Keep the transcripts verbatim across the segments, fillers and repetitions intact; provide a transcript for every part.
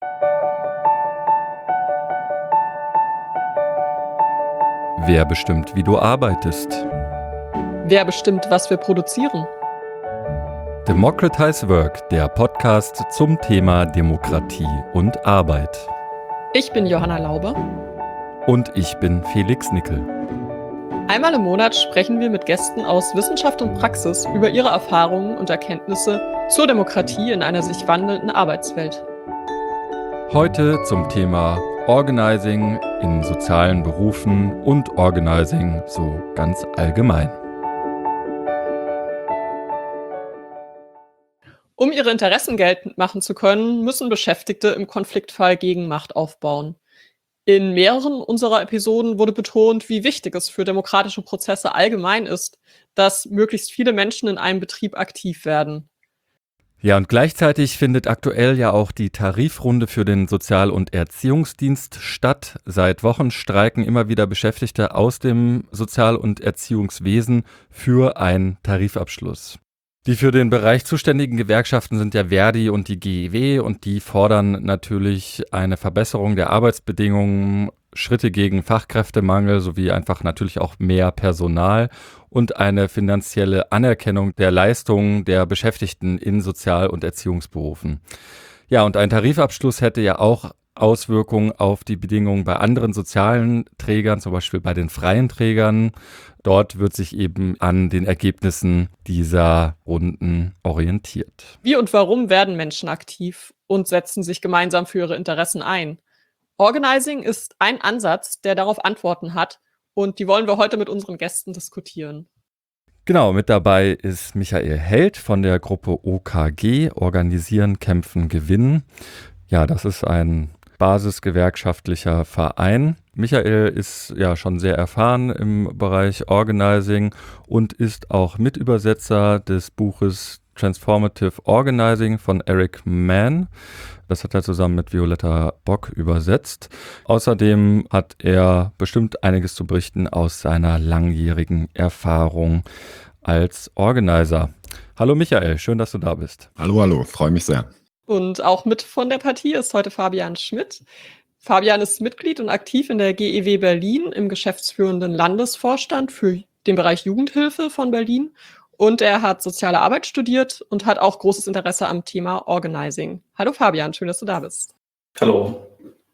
Wer bestimmt, wie du arbeitest? Wer bestimmt, was wir produzieren? Democratize Work, der Podcast zum Thema Demokratie und Arbeit. Ich bin Johanna Laube. Und ich bin Felix Nickel. Einmal im Monat sprechen wir mit Gästen aus Wissenschaft und Praxis über ihre Erfahrungen und Erkenntnisse zur Demokratie in einer sich wandelnden Arbeitswelt. Heute zum Thema Organizing in sozialen Berufen und Organizing so ganz allgemein. Um ihre Interessen geltend machen zu können, müssen Beschäftigte im Konfliktfall Gegenmacht aufbauen. In mehreren unserer Episoden wurde betont, wie wichtig es für demokratische Prozesse allgemein ist, dass möglichst viele Menschen in einem Betrieb aktiv werden. Ja, und gleichzeitig findet aktuell ja auch die Tarifrunde für den Sozial- und Erziehungsdienst statt. Seit Wochen streiken immer wieder Beschäftigte aus dem Sozial- und Erziehungswesen für einen Tarifabschluss. Die für den Bereich zuständigen Gewerkschaften sind ja Verdi und die G E W und die fordern natürlich eine Verbesserung der Arbeitsbedingungen, Schritte gegen Fachkräftemangel sowie einfach natürlich auch mehr Personal und eine finanzielle Anerkennung der Leistungen der Beschäftigten in Sozial- und Erziehungsberufen. Ja, und ein Tarifabschluss hätte ja auch Auswirkungen auf die Bedingungen bei anderen sozialen Trägern, zum Beispiel bei den freien Trägern. Dort wird sich eben an den Ergebnissen dieser Runden orientiert. Wie und warum werden Menschen aktiv und setzen sich gemeinsam für ihre Interessen ein? Organizing ist ein Ansatz, der darauf Antworten hat, und die wollen wir heute mit unseren Gästen diskutieren. Genau, mit dabei ist Michael Held von der Gruppe O K G, Organisieren, Kämpfen, Gewinnen. Ja, das ist ein basisgewerkschaftlicher Verein. Michael ist ja schon sehr erfahren im Bereich Organizing und ist auch Mitübersetzer des Buches Transformative Organizing von Eric Mann. Das hat er zusammen mit Violetta Bock übersetzt. Außerdem hat er bestimmt einiges zu berichten aus seiner langjährigen Erfahrung als Organizer. Hallo Michael, schön, dass du da bist. Hallo, hallo, freue mich sehr. Und auch mit von der Partie ist heute Fabian Schmidt. Fabian ist Mitglied und aktiv in der G E W Berlin im geschäftsführenden Landesvorstand für den Bereich Jugendhilfe von Berlin. Und er hat soziale Arbeit studiert und hat auch großes Interesse am Thema Organizing. Hallo Fabian, schön, dass du da bist. Hallo.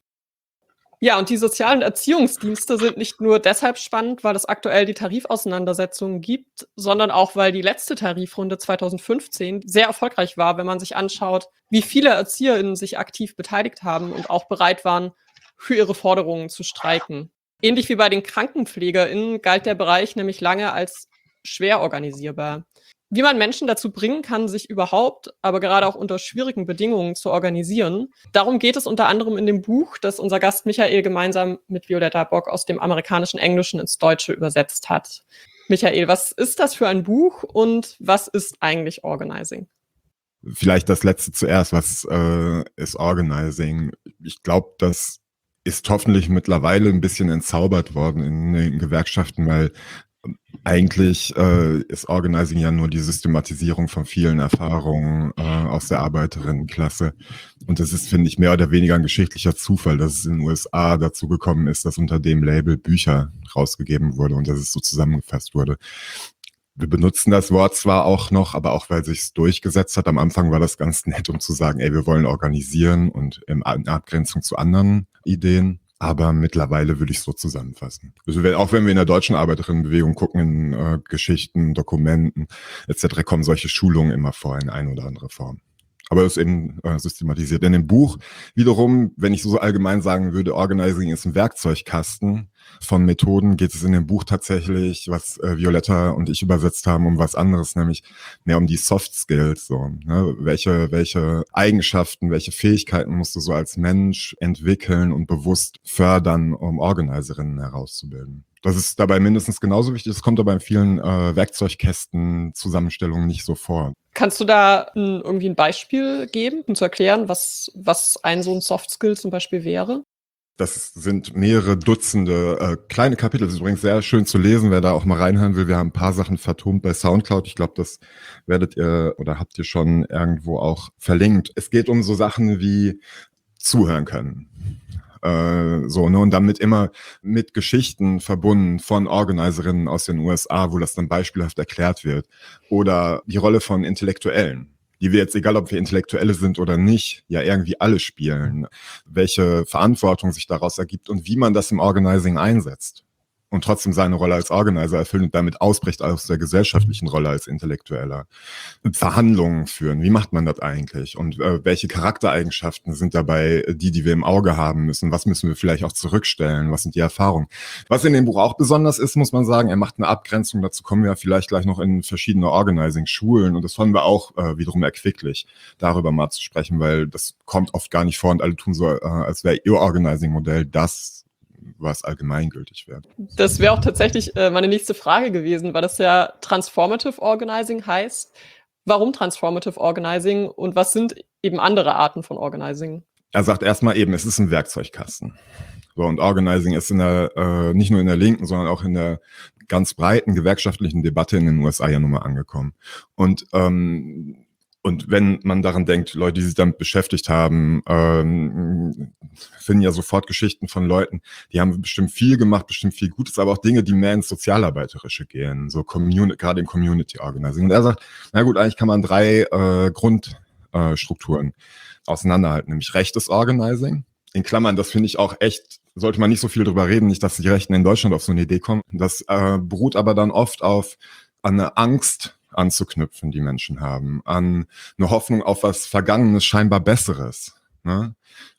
Ja, und die sozialen Erziehungsdienste sind nicht nur deshalb spannend, weil es aktuell die Tarifauseinandersetzungen gibt, sondern auch, weil die letzte Tarifrunde zweitausendfünfzehn sehr erfolgreich war, wenn man sich anschaut, wie viele ErzieherInnen sich aktiv beteiligt haben und auch bereit waren, für ihre Forderungen zu streiken. Ähnlich wie bei den KrankenpflegerInnen galt der Bereich nämlich lange als schwer organisierbar. Wie man Menschen dazu bringen kann, sich überhaupt, aber gerade auch unter schwierigen Bedingungen zu organisieren. Darum geht es unter anderem in dem Buch, das unser Gast Michael gemeinsam mit Violetta Bock aus dem amerikanischen Englischen ins Deutsche übersetzt hat. Michael, was ist das für ein Buch und was ist eigentlich Organizing? Vielleicht das Letzte zuerst, was äh, ist Organizing? Ich glaube, das ist hoffentlich mittlerweile ein bisschen entzaubert worden in den Gewerkschaften, weil eigentlich äh, ist Organizing ja nur die Systematisierung von vielen Erfahrungen äh, aus der Arbeiterinnenklasse. Und das ist, finde ich, mehr oder weniger ein geschichtlicher Zufall, dass es in den U S A dazu gekommen ist, dass unter dem Label Bücher rausgegeben wurde und dass es so zusammengefasst wurde. Wir benutzen das Wort zwar auch noch, aber auch, weil sich's durchgesetzt hat. Am Anfang war das ganz nett, um zu sagen, ey, wir wollen organisieren und in Abgrenzung zu anderen Ideen. Aber mittlerweile würde ich es so zusammenfassen. Also wenn, auch wenn wir in der deutschen Arbeiterinnenbewegung gucken, in äh, Geschichten, Dokumenten et cetera, kommen solche Schulungen immer vor in eine oder andere Form. Aber es ist eben äh, systematisiert. In dem Buch wiederum, wenn ich so allgemein sagen würde, Organizing ist ein Werkzeugkasten von Methoden, geht es in dem Buch tatsächlich, was äh, Violetta und ich übersetzt haben, um was anderes, nämlich mehr um die Soft Skills. So, ne? Welche, welche Eigenschaften, welche Fähigkeiten musst du so als Mensch entwickeln und bewusst fördern, um Organizerinnen herauszubilden. Das ist dabei mindestens genauso wichtig. Das kommt aber in vielen äh, Werkzeugkästen-Zusammenstellungen nicht so vor. Kannst du da ein, irgendwie ein Beispiel geben, um zu erklären, was, was ein so ein Soft Skill zum Beispiel wäre? Das sind mehrere Dutzende äh, kleine Kapitel. Das ist übrigens sehr schön zu lesen, wer da auch mal reinhören will. Wir haben ein paar Sachen vertont bei Soundcloud. Ich glaube, das werdet ihr oder habt ihr schon irgendwo auch verlinkt. Es geht um so Sachen wie zuhören können. Äh, so, ne, und damit immer mit Geschichten verbunden von Organizerinnen aus den U S A, wo das dann beispielhaft erklärt wird. Oder die Rolle von Intellektuellen, die wir jetzt, egal ob wir Intellektuelle sind oder nicht, ja irgendwie alle spielen. Welche Verantwortung sich daraus ergibt und wie man das im Organizing einsetzt. Und trotzdem seine Rolle als Organizer erfüllt und damit ausbricht aus der gesellschaftlichen Rolle als Intellektueller. Verhandlungen führen, wie macht man das eigentlich? Und äh, welche Charaktereigenschaften sind dabei die, die wir im Auge haben müssen? Was müssen wir vielleicht auch zurückstellen? Was sind die Erfahrungen? Was in dem Buch auch besonders ist, muss man sagen, er macht eine Abgrenzung, dazu kommen wir vielleicht gleich noch in verschiedene Organizing-Schulen und das fanden wir auch äh, wiederum erquicklich, darüber mal zu sprechen, weil das kommt oft gar nicht vor und alle tun so, äh, als wäre ihr Organizing-Modell das, was allgemeingültig wird. Das wäre auch tatsächlich äh, meine nächste Frage gewesen, weil das ja Transformative Organizing heißt. Warum Transformative Organizing und was sind eben andere Arten von Organizing? Er sagt erstmal eben, es ist ein Werkzeugkasten. So, und Organizing ist in der, äh, nicht nur in der linken, sondern auch in der ganz breiten gewerkschaftlichen Debatte in den U S A ja nun mal angekommen. Und ähm, Und wenn man daran denkt, Leute, die sich damit beschäftigt haben, ähm, finden ja sofort Geschichten von Leuten, die haben bestimmt viel gemacht, bestimmt viel Gutes, aber auch Dinge, die mehr ins Sozialarbeiterische gehen, so Community, gerade im Community Organizing. Und er sagt, na gut, eigentlich kann man drei äh, Grundstrukturen äh, auseinanderhalten, nämlich rechtes Organizing. In Klammern, das finde ich auch echt, sollte man nicht so viel drüber reden, nicht, dass die Rechten in Deutschland auf so eine Idee kommen. Das äh, beruht aber dann oft auf eine Angst, anzuknüpfen, die Menschen haben, an eine Hoffnung auf was Vergangenes, scheinbar Besseres. Ne?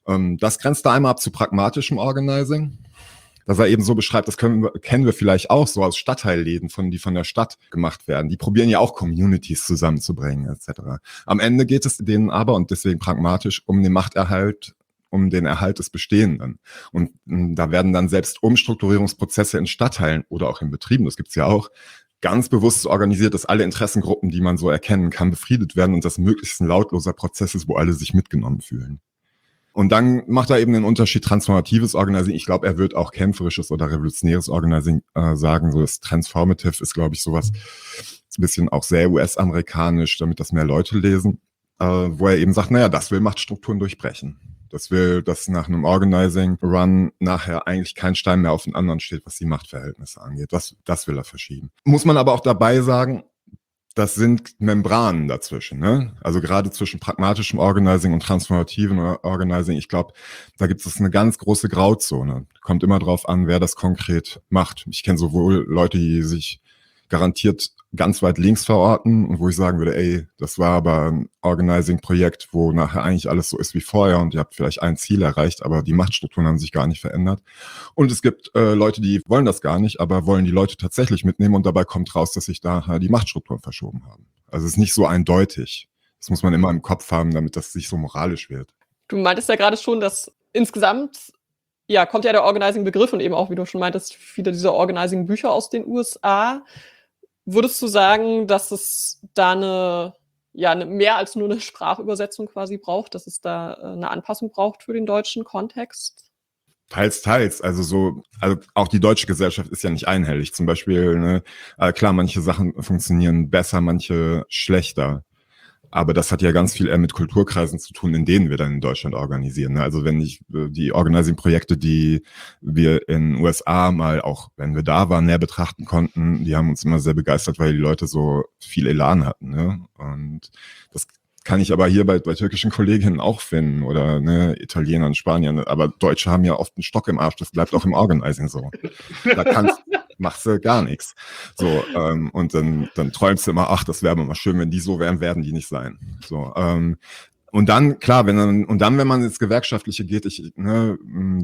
Das grenzt da einmal ab zu pragmatischem Organizing, dass er eben so beschreibt, das können wir, kennen wir vielleicht auch so aus Stadtteilläden, von, die von der Stadt gemacht werden. Die probieren ja auch Communities zusammenzubringen, et cetera. Am Ende geht es denen aber, und deswegen pragmatisch, um den Machterhalt, um den Erhalt des Bestehenden. Und mh, da werden dann selbst Umstrukturierungsprozesse in Stadtteilen oder auch in Betrieben, das gibt's ja auch, ganz bewusst organisiert, dass alle Interessengruppen, die man so erkennen kann, befriedet werden und das möglichst ein lautloser Prozess ist, wo alle sich mitgenommen fühlen. Und dann macht er eben den Unterschied transformatives Organizing. Ich glaube, er wird auch kämpferisches oder revolutionäres Organizing äh, sagen. So das Transformative ist, glaube ich, sowas ein bisschen auch sehr U S-amerikanisch, damit das mehr Leute lesen, äh, wo er eben sagt, naja, das will Machtstrukturen durchbrechen. Das will, dass nach einem Organizing-Run nachher eigentlich kein Stein mehr auf den anderen steht, was die Machtverhältnisse angeht. Das, das will er verschieben. Muss man aber auch dabei sagen, das sind Membranen dazwischen, ne? Also gerade zwischen pragmatischem Organizing und transformativem Organizing. Ich glaube, da gibt es eine ganz große Grauzone. Kommt immer drauf an, wer das konkret macht. Ich kenne sowohl Leute, die sich garantiert ganz weit links verorten und wo ich sagen würde, ey, das war aber ein Organizing-Projekt, wo nachher eigentlich alles so ist wie vorher und ihr habt vielleicht ein Ziel erreicht, aber die Machtstrukturen haben sich gar nicht verändert. Und es gibt äh, Leute, die wollen das gar nicht, aber wollen die Leute tatsächlich mitnehmen und dabei kommt raus, dass sich da die Machtstrukturen verschoben haben. Also es ist nicht so eindeutig. Das muss man immer im Kopf haben, damit das nicht so moralisch wird. Du meintest ja gerade schon, dass insgesamt ja kommt ja der Organizing-Begriff und eben auch, wie du schon meintest, viele dieser Organizing-Bücher aus den U S A. Würdest du sagen, dass es da eine, ja, eine, mehr als nur eine Sprachübersetzung quasi braucht, dass es da äh, eine Anpassung braucht für den deutschen Kontext? Teils, teils. Also so, also auch die deutsche Gesellschaft ist ja nicht einhellig. Zum Beispiel, ne, äh, klar, manche Sachen funktionieren besser, manche schlechter. Aber das hat ja ganz viel eher mit Kulturkreisen zu tun, in denen wir dann in Deutschland organisieren. Ne? Also wenn ich äh, die Organizing-Projekte, die wir in den U S A mal auch, wenn wir da waren, näher betrachten konnten, die haben uns immer sehr begeistert, weil die Leute so viel Elan hatten. Ne? Und das kann ich aber hier bei, bei türkischen Kolleginnen auch finden oder ne, Italienern, Spaniern. Aber Deutsche haben ja oft einen Stock im Arsch, das bleibt auch im Organizing so. Da kannst machst du gar nichts. So, ähm, und dann, dann träumst du immer, ach, das wäre mal schön, wenn die so wären, werden die nicht sein. So, ähm, und dann, klar, wenn dann, und dann, wenn man ins Gewerkschaftliche geht, ich, ne,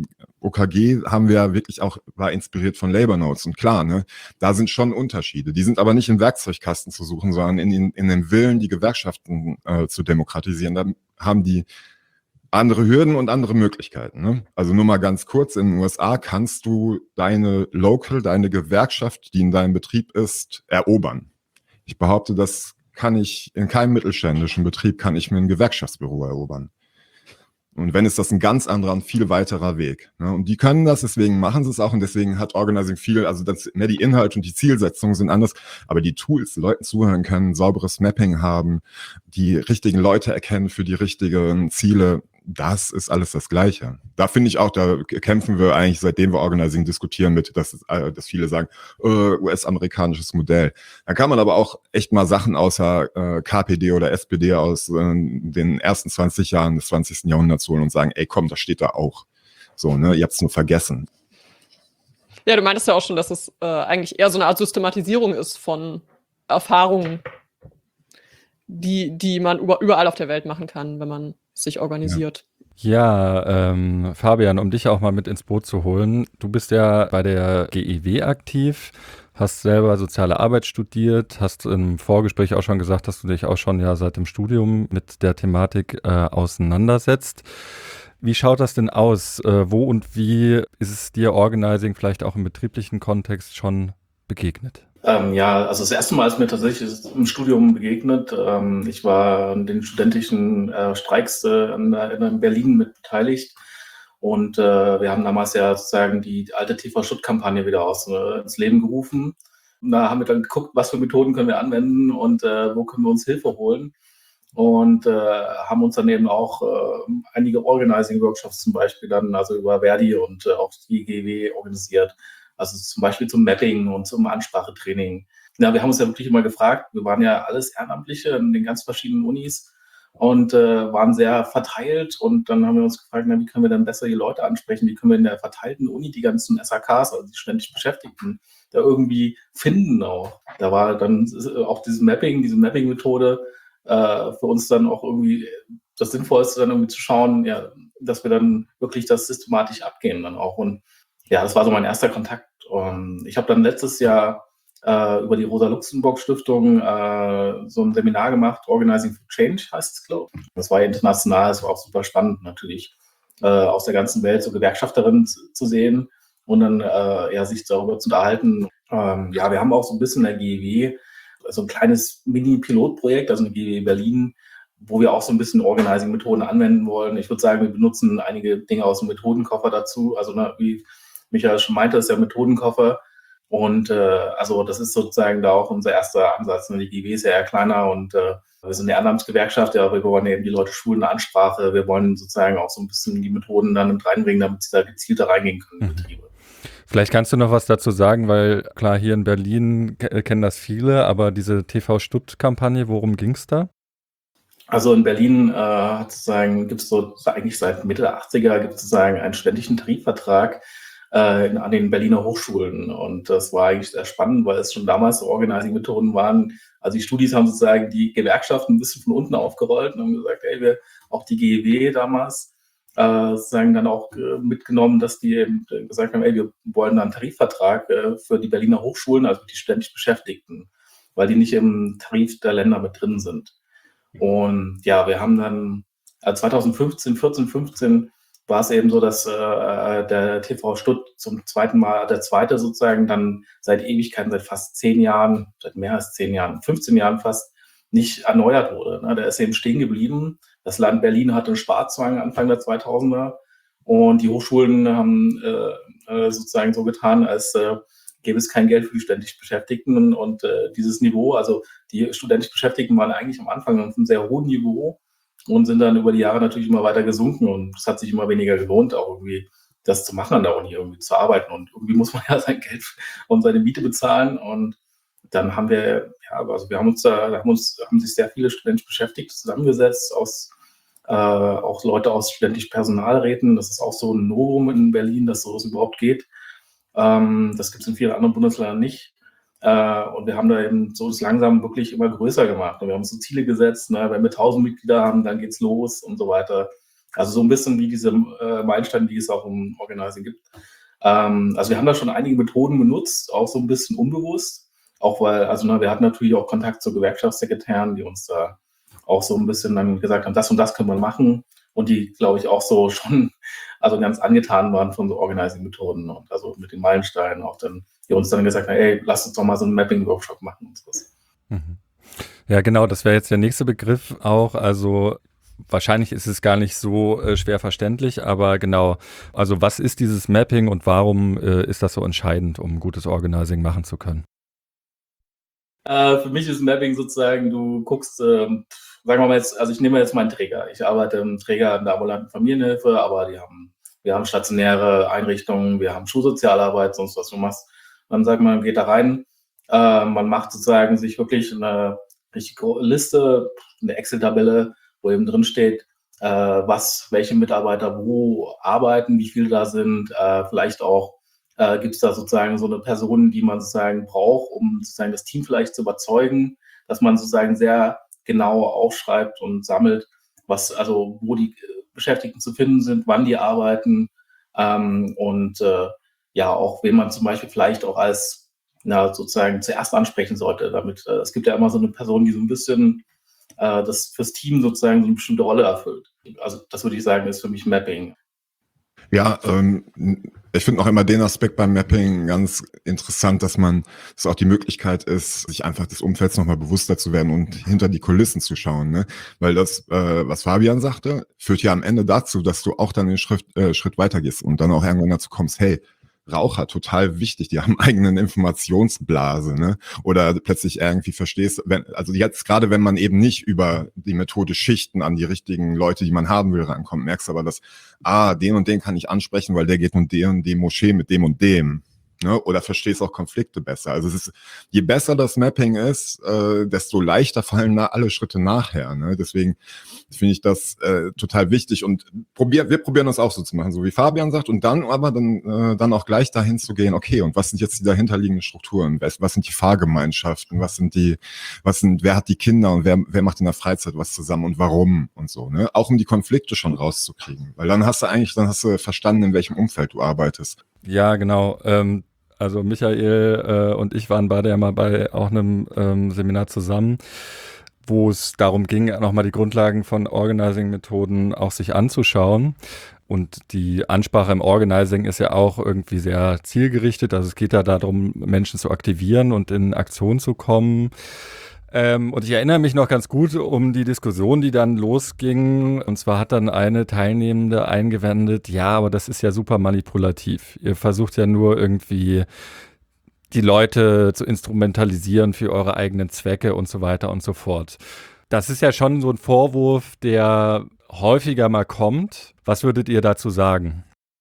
O K G haben wir ja wirklich auch, war inspiriert von Labor Notes. Und klar, ne, da sind schon Unterschiede. Die sind aber nicht im Werkzeugkasten zu suchen, sondern in, in, in dem Willen, die Gewerkschaften äh, zu demokratisieren. Da haben die andere Hürden und andere Möglichkeiten. Ne? Also nur mal ganz kurz, in den U S A kannst du deine Local, deine Gewerkschaft, die in deinem Betrieb ist, erobern. Ich behaupte, das kann ich in keinem mittelständischen Betrieb, kann ich mir ein Gewerkschaftsbüro erobern. Und wenn, ist das ein ganz anderer und viel weiterer Weg. Ne? Und die können das, deswegen machen sie es auch und deswegen hat Organizing viel, also das, mehr die Inhalte und die Zielsetzungen sind anders, aber die Tools, die Leuten zuhören können, sauberes Mapping haben, die richtigen Leute erkennen für die richtigen Ziele, das ist alles das Gleiche. Da finde ich auch, da kämpfen wir eigentlich, seitdem wir Organizing diskutieren, mit, dass, äh, dass viele sagen, äh, U S-amerikanisches Modell. Da kann man aber auch echt mal Sachen außer äh, K P D oder S P D aus äh, den ersten zwanzig Jahren des zwanzigsten Jahrhunderts holen und sagen, ey komm, das steht da auch. So, ne, ihr habt es nur vergessen. Ja, du meintest ja auch schon, dass es äh, eigentlich eher so eine Art Systematisierung ist von Erfahrungen, die, die man über, überall auf der Welt machen kann, wenn man sich organisiert. Ja, ähm, Fabian, um dich auch mal mit ins Boot zu holen. Du bist ja bei der G E W aktiv, hast selber soziale Arbeit studiert, hast im Vorgespräch auch schon gesagt, dass du dich auch schon ja seit dem Studium mit der Thematik äh, auseinandersetzt. Wie schaut das denn aus? Äh, wo und wie ist es dir Organizing vielleicht auch im betrieblichen Kontext schon begegnet? Ähm, ja, also das erste Mal ist mir tatsächlich im Studium begegnet. Ähm, ich war an den studentischen äh, Streiks äh, in, in Berlin mit beteiligt und äh, wir haben damals ja sozusagen die alte T V-Schutt-Kampagne wieder aus, äh, ins Leben gerufen. Und da haben wir dann geguckt, was für Methoden können wir anwenden und äh, wo können wir uns Hilfe holen. Und äh, haben uns dann eben auch äh, einige Organizing-Workshops zum Beispiel dann, also über Verdi und äh, auch die G E W organisiert. Also zum Beispiel zum Mapping und zum Ansprachetraining. Ja, wir haben uns ja wirklich immer gefragt, wir waren ja alles Ehrenamtliche in den ganz verschiedenen Unis und äh, waren sehr verteilt. Und dann haben wir uns gefragt, na, wie können wir denn besser die Leute ansprechen? Wie können wir in der verteilten Uni die ganzen S A Ks, also die ständig Beschäftigten, da irgendwie finden auch. Da war dann auch dieses Mapping, diese Mapping-Methode, äh, für uns dann auch irgendwie das Sinnvollste, dann irgendwie zu schauen, ja, dass wir dann wirklich das systematisch abgehen dann auch. Und ja, das war so mein erster Kontakt. Und ich habe dann letztes Jahr äh, über die Rosa-Luxemburg-Stiftung äh, so ein Seminar gemacht, Organizing for Change heißt es, glaube ich. Das war international, das war auch super spannend natürlich, äh, aus der ganzen Welt so Gewerkschafterinnen zu, zu sehen und dann äh, ja, sich darüber zu unterhalten. Ähm, ja, wir haben auch so ein bisschen in der G E W so ein kleines Mini-Pilotprojekt, also eine G E W Berlin, wo wir auch so ein bisschen Organizing-Methoden anwenden wollen. Ich würde sagen, wir benutzen einige Dinge aus dem Methodenkoffer dazu. Also ne, wie Michael schon meinte, ist der Methodenkoffer. Und äh, also das ist sozusagen da auch unser erster Ansatz. Die G E W ist ja eher kleiner und äh, wir sind eine Ehrenamtsgewerkschaft, ja, aber wir wollen eben die Leute schulen, eine Ansprache. Wir wollen sozusagen auch so ein bisschen die Methoden dann mit reinbringen, damit sie da gezielter reingehen können in Betriebe. Vielleicht kannst du noch was dazu sagen, weil klar, hier in Berlin ke- kennen das viele, aber diese T V-Stutt-Kampagne, worum ging es da? Also in Berlin äh, sozusagen gibt es so eigentlich seit Mitte der achtziger gibt es sozusagen einen ständigen Tarifvertrag äh, in, an den Berliner Hochschulen. Und das war eigentlich sehr spannend, weil es schon damals so Organizing-Methoden waren. Also die Studis haben sozusagen die Gewerkschaften ein bisschen von unten aufgerollt und haben gesagt, ey, wir, auch die G E W damals, äh, sozusagen dann auch äh, mitgenommen, dass die eben gesagt haben, ey, wir wollen einen Tarifvertrag äh, für die Berliner Hochschulen, also die ständig Beschäftigten, weil die nicht im Tarif der Länder mit drin sind. Und ja, wir haben dann äh, zwanzig fünfzehn, vierzehn, fünfzehn war es eben so, dass äh, der T V Stutt zum zweiten Mal, der zweite sozusagen dann seit Ewigkeiten, seit fast zehn Jahren, seit mehr als zehn Jahren, fünfzehn Jahren fast, nicht erneuert wurde. Ne? Der ist eben stehen geblieben. Das Land Berlin hatte einen Sparzwang Anfang der zweitausender und die Hochschulen haben äh, sozusagen so getan, als äh, gäbe es kein Geld für die ständig Beschäftigten und, und äh, dieses Niveau, also die ständig Beschäftigten waren eigentlich am Anfang auf einem sehr hohen Niveau und sind dann über die Jahre natürlich immer weiter gesunken und es hat sich immer weniger gelohnt, auch irgendwie das zu machen an der Uni, irgendwie zu arbeiten und irgendwie muss man ja sein Geld und seine Miete bezahlen und dann haben wir, ja, also wir haben uns da, da haben uns, haben sich sehr viele ständig Beschäftigte zusammengesetzt, aus, äh, auch Leute aus ständig Personalräten, das ist auch so ein Novum in Berlin, dass sowas überhaupt geht. Ähm, das gibt es in vielen anderen Bundesländern nicht. Äh, und wir haben da eben so das langsam wirklich immer größer gemacht. Und wir haben uns so Ziele gesetzt, ne? Wenn wir tausend Mitglieder haben, dann geht's los und so weiter. Also so ein bisschen wie diese äh, Meilensteine, die es auch im Organizing gibt. Ähm, also wir haben da schon einige Methoden benutzt, auch so ein bisschen unbewusst. Auch weil, also ne, wir hatten natürlich auch Kontakt zu Gewerkschaftssekretären, die uns da auch so ein bisschen dann gesagt haben, das und das können wir machen. Und die, glaube ich, auch so schon also ganz angetan waren von so Organizing-Methoden und also mit den Meilensteinen auch dann, die uns dann gesagt haben, ey, lass uns doch mal so einen Mapping-Workshop machen und sowas. Mhm. Ja, genau, das wäre jetzt der nächste Begriff auch. Also wahrscheinlich ist es gar nicht so äh, schwer verständlich, aber genau, also was ist dieses Mapping und warum äh, ist das so entscheidend, um gutes Organizing machen zu können? Äh, für mich ist Mapping sozusagen, du guckst, ähm, sagen wir mal jetzt, also ich nehme jetzt meinen Träger. Ich arbeite im Träger in der ambulanten Familienhilfe, aber die haben, wir haben stationäre Einrichtungen, wir haben Schulsozialarbeit, sonst was du machst. Dann sagt man, geht da rein, äh, man macht sozusagen sich wirklich eine richtige Liste, eine Excel-Tabelle, wo eben drin steht, äh, was, welche Mitarbeiter wo arbeiten, wie viele da sind, äh, vielleicht auch äh, gibt es da sozusagen so eine Person, die man sozusagen braucht, um sozusagen das Team vielleicht zu überzeugen, dass man sozusagen sehr genau aufschreibt und sammelt, was, also wo die Beschäftigten zu finden sind, wann die arbeiten, ähm, und äh, ja, auch wen man zum Beispiel vielleicht auch als, na, sozusagen zuerst ansprechen sollte, damit, äh, es gibt ja immer so eine Person, die so ein bisschen äh, das fürs Team sozusagen so eine bestimmte Rolle erfüllt. Also das würde ich sagen, ist für mich Mapping. Ja, ähm, ich finde auch immer den Aspekt beim Mapping ganz interessant, dass man, dass auch die Möglichkeit ist, sich einfach des Umfelds nochmal bewusster zu werden und hinter die Kulissen zu schauen, ne? Weil das, äh, was Fabian sagte, führt ja am Ende dazu, dass du auch dann den Schritt, äh, Schritt weitergehst und dann auch irgendwann dazu kommst, hey, Raucher, total wichtig, die haben eigenen Informationsblase, ne? Oder plötzlich irgendwie verstehst, wenn, also jetzt gerade wenn man eben nicht über die Methode Schichten an die richtigen Leute, die man haben will, rankommt, merkst aber, dass, ah, den und den kann ich ansprechen, weil der geht und der und die Moschee mit dem und dem. Ne? Oder verstehst auch Konflikte besser. Also es ist, je besser das Mapping ist, äh, desto leichter fallen da alle Schritte nachher. Ne? Deswegen finde ich das äh, total wichtig und probier, wir probieren das auch so zu machen, so wie Fabian sagt, und dann aber dann, äh, dann auch gleich dahin zu gehen, okay, und was sind jetzt die dahinterliegenden Strukturen? Was, was sind die Fahrgemeinschaften? Was sind die, was sind, wer hat die Kinder und wer, wer macht in der Freizeit was zusammen und warum und so, ne? Auch um die Konflikte schon rauszukriegen. Weil dann hast du eigentlich, dann hast du verstanden, in welchem Umfeld du arbeitest. Ja, genau. Ähm, also Michael äh, und ich waren beide ja mal bei auch einem ähm, Seminar zusammen, wo es darum ging, nochmal die Grundlagen von Organizing-Methoden auch sich anzuschauen. Und die Ansprache im Organizing ist ja auch irgendwie sehr zielgerichtet. Also es geht da darum, Menschen zu aktivieren und in Aktion zu kommen. Ähm, und ich erinnere mich noch ganz gut um die Diskussion, die dann losging. Und zwar hat dann eine Teilnehmende eingewendet, ja, aber das ist ja super manipulativ. Ihr versucht ja nur irgendwie die Leute zu instrumentalisieren für eure eigenen Zwecke und so weiter und so fort. Das ist ja schon so ein Vorwurf, der häufiger mal kommt. Was würdet ihr dazu sagen?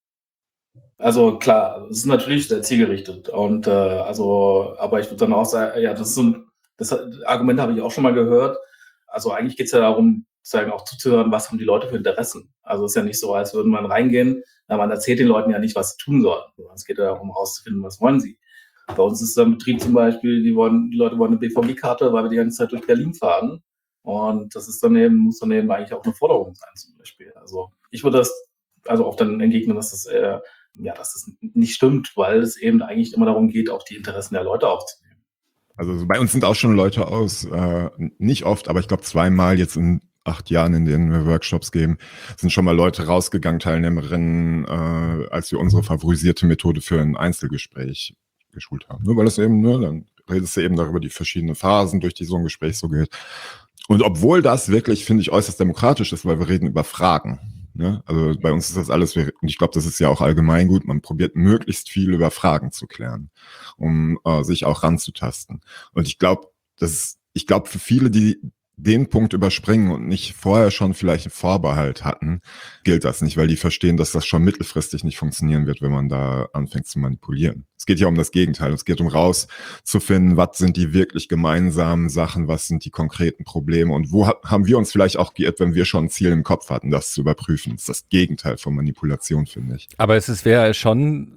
Also klar, es ist natürlich sehr zielgerichtet und äh, also, aber ich würde dann auch sagen, ja, das ist so ein, das Argument habe ich auch schon mal gehört. Also eigentlich geht es ja darum, sozusagen auch zuzuhören, was haben die Leute für Interessen. Also es ist ja nicht so, als würde man reingehen, na, man erzählt den Leuten ja nicht, was sie tun sollen. Es geht ja darum, herauszufinden, was wollen sie. Bei uns ist es ein Betrieb zum Beispiel, die wollen, die Leute wollen eine B V G-Karte, weil wir die ganze Zeit durch Berlin fahren. Und das ist dann eben, muss dann eben eigentlich auch eine Forderung sein, zum Beispiel. Also ich würde das also auch dann entgegnen, dass das, äh, ja, dass das nicht stimmt, weil es eben eigentlich immer darum geht, auch die Interessen der Leute aufzunehmen. Also bei uns sind auch schon Leute aus, äh, nicht oft, aber ich glaube zweimal jetzt in acht Jahren, in denen wir Workshops geben, sind schon mal Leute rausgegangen, Teilnehmerinnen, äh, als wir unsere favorisierte Methode für ein Einzelgespräch geschult haben. Nur weil es eben, ne, dann redest du eben darüber die verschiedenen Phasen, durch die so ein Gespräch so geht. Und obwohl das wirklich, finde ich, äußerst demokratisch ist, weil wir reden über Fragen. Ne? Also bei uns ist das alles, und ich glaube, das ist ja auch allgemein gut, man probiert möglichst viel über Fragen zu klären, um äh, sich auch ranzutasten. Und ich glaube, das, ich glaube, für viele, die den Punkt überspringen und nicht vorher schon vielleicht einen Vorbehalt hatten, gilt das nicht, weil die verstehen, dass das schon mittelfristig nicht funktionieren wird, wenn man da anfängt zu manipulieren. Es geht ja um das Gegenteil. Es geht um rauszufinden, was sind die wirklich gemeinsamen Sachen, was sind die konkreten Probleme und wo ha- haben wir uns vielleicht auch geirrt, wenn wir schon ein Ziel im Kopf hatten, das zu überprüfen. Das ist das Gegenteil von Manipulation, finde ich. Aber es ist, wäre schon,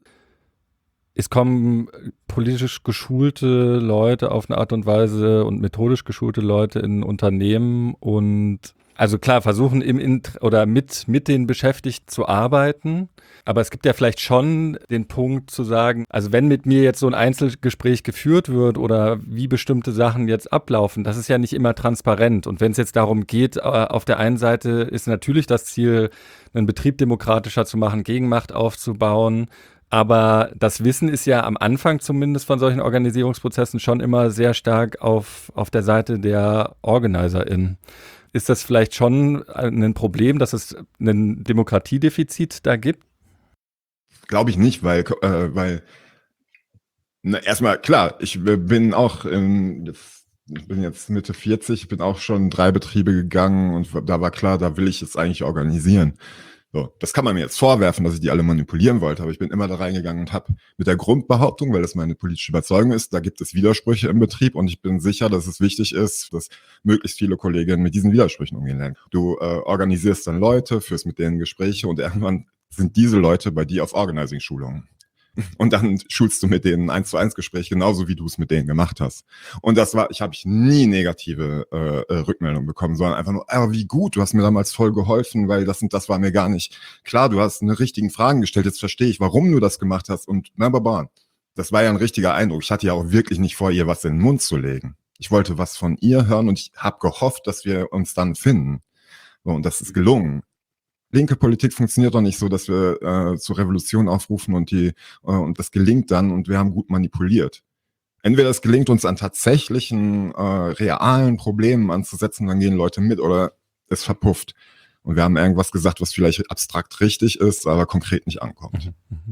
es kommen politisch geschulte Leute auf eine Art und Weise und methodisch geschulte Leute in Unternehmen und also klar, versuchen im Int- oder mit, mit den Beschäftigten zu arbeiten. Aber es gibt ja vielleicht schon den Punkt zu sagen, also wenn mit mir jetzt so ein Einzelgespräch geführt wird oder wie bestimmte Sachen jetzt ablaufen, das ist ja nicht immer transparent. Und wenn es jetzt darum geht, äh, auf der einen Seite ist natürlich das Ziel, einen Betrieb demokratischer zu machen, Gegenmacht aufzubauen. Aber das Wissen ist ja am Anfang zumindest von solchen Organisierungsprozessen schon immer sehr stark auf, auf der Seite der OrganizerInnen. Ist das vielleicht schon ein Problem, dass es ein Demokratiedefizit da gibt? Glaube ich nicht, weil, äh, weil na, erstmal, klar, ich bin auch, ähm, ich bin jetzt Mitte vierzig, bin auch schon in drei Betriebe gegangen und da war klar, da will ich jetzt eigentlich organisieren. So, das kann man mir jetzt vorwerfen, dass ich die alle manipulieren wollte, aber ich bin immer da reingegangen und habe mit der Grundbehauptung, weil das meine politische Überzeugung ist, da gibt es Widersprüche im Betrieb und ich bin sicher, dass es wichtig ist, dass möglichst viele Kolleginnen mit diesen Widersprüchen umgehen lernen. Du äh, organisierst dann Leute, führst mit denen Gespräche und irgendwann sind diese Leute bei dir auf Organizing-Schulungen. Und dann schulst du mit denen ein zu eins Gespräch, genauso wie du es mit denen gemacht hast. Und das war, ich habe ich nie negative äh, Rückmeldungen bekommen, sondern einfach nur, ah, wie gut, du hast mir damals voll geholfen, weil das und das war mir gar nicht klar. Du hast eine richtigen Fragen gestellt, jetzt verstehe ich, warum du das gemacht hast. Und na, baba, das war ja ein richtiger Eindruck. Ich hatte ja auch wirklich nicht vor, ihr was in den Mund zu legen. Ich wollte was von ihr hören und ich habe gehofft, dass wir uns dann finden. So, und das ist gelungen. Linke Politik funktioniert doch nicht so, dass wir äh, zur Revolution aufrufen und die äh, und das gelingt dann und wir haben gut manipuliert. Entweder es gelingt uns an tatsächlichen äh, realen Problemen anzusetzen, dann gehen Leute mit, oder es verpufft. Und wir haben irgendwas gesagt, was vielleicht abstrakt richtig ist, aber konkret nicht ankommt.